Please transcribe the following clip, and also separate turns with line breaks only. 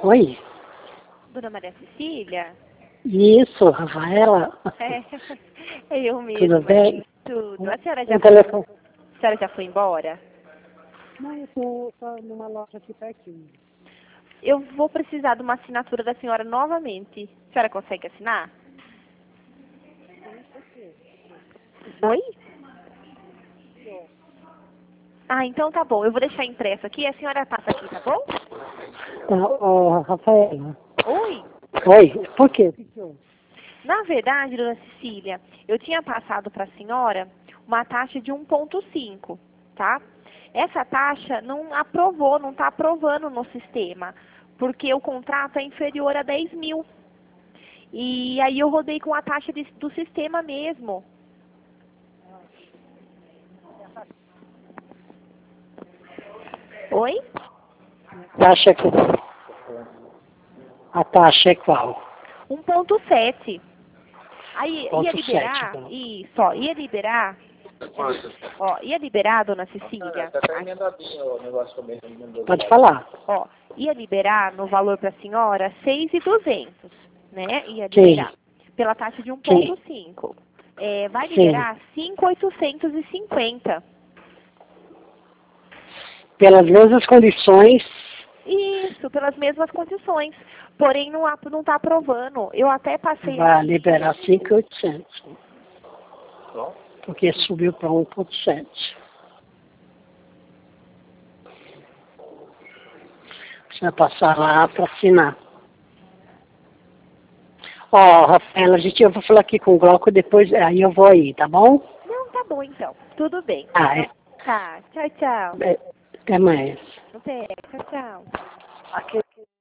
Oi?
Dona Maria Cecília?
Isso, Rafaela.
É eu
Tudo
mesma.
bem?
Tudo. A senhora já foi embora?
Não, eu estou numa loja aqui pertinho.
Eu vou precisar de uma assinatura da senhora novamente. A senhora consegue assinar? Oi? Ah, então tá bom. Eu vou deixar impresso aqui. A senhora passa aqui, tá bom?
Rafaela.
Oi?
Oi, por quê?
Na verdade, dona Cecília, eu tinha passado para a senhora uma taxa de 1,5, tá? Essa taxa não aprovou, não está aprovando no sistema, porque o contrato é inferior a 10 mil. E aí eu rodei com a taxa do sistema mesmo. Oi?
Taxa que... A taxa é qual?
1,7. Aí ia
Ponto
liberar,
7.
isso, ó, ia liberar, dona Cecília.
Tá até emendadinho o negócio também.
Pode falar.
Ó, ia liberar no valor para a senhora 6.200, né? Ia liberar pela taxa de 1,5. Vai liberar 5.850.
Pelas mesmas condições.
Isso, pelas mesmas condições. Porém, não está aprovando. Eu até passei...
Vai liberar 5.800. Porque subiu para 1,7. Você vai passar lá para assinar. Ó, Rafaela, eu vou falar aqui com o Glauco, depois aí eu vou aí, tá bom?
Não, tá bom então. Tudo bem.
Ah, é.
Tá, tchau, tchau.
Até mais.
Até, tchau, tchau.
Aqui.